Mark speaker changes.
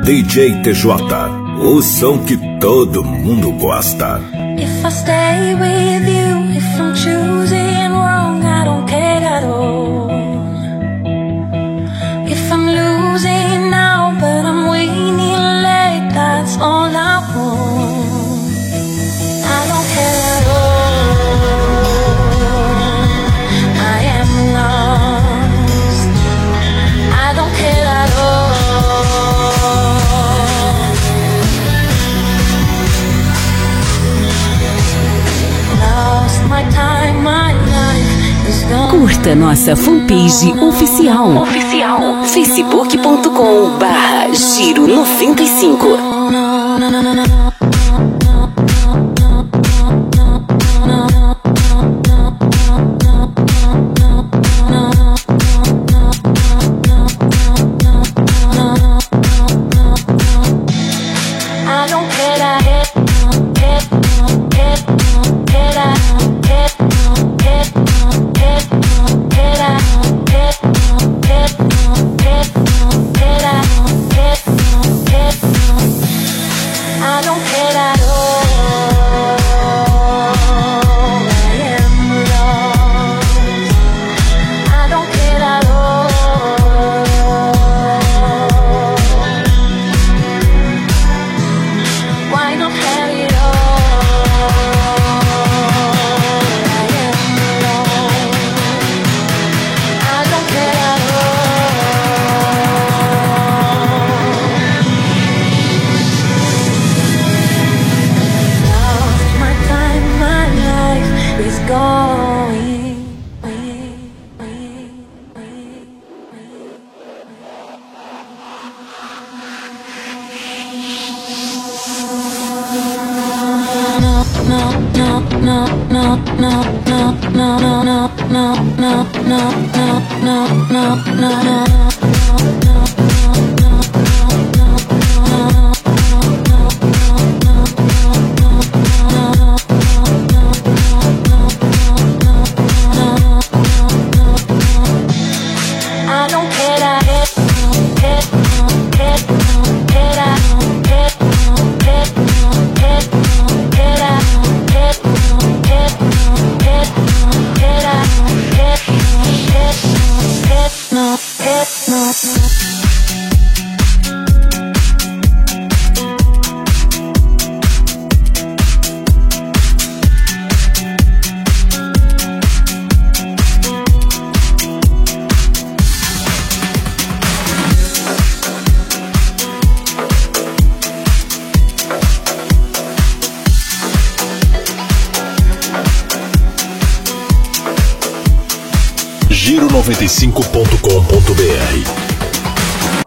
Speaker 1: DJ TJ, o som que todo mundo gosta.
Speaker 2: If I stay with you, if I'm choosing wrong, I don't care at all. If I'm losing now, but I'm winning late, that's all I want. I don't care at all. I am lost. I don't care at all. My time, my life is gone.
Speaker 3: Curta nossa fanpage oficial. facebook.com/Giro95.
Speaker 1: Giro95.com.br